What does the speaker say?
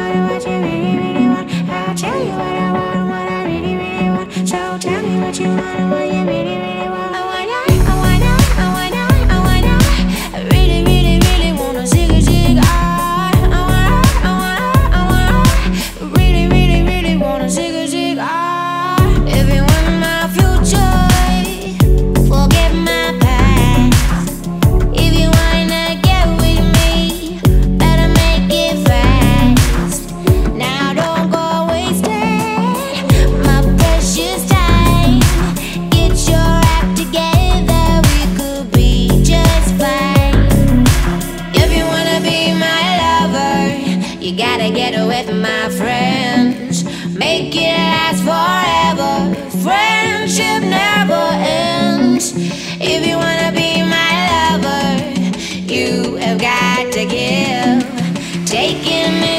want, what you really, really want. I'll tell you what I want, what I really, really want. So tell me what you want, what you really, really want. I wanna, I wanna, I wanna, I wanna. I really, really, really wanna zig a zig. I wanna, I wanna, I wanna. Really, really, really wanna zig a zig. If you want my future, forget my past. If you wanna get with me, better make it fast. Now don't go wasting my precious time. Get your act together, we could be just fine. If you wanna be my lover, you gotta get with my friends. Make it last forever, friendship never ends. If you wanna be my lover, you have got to give. Taking me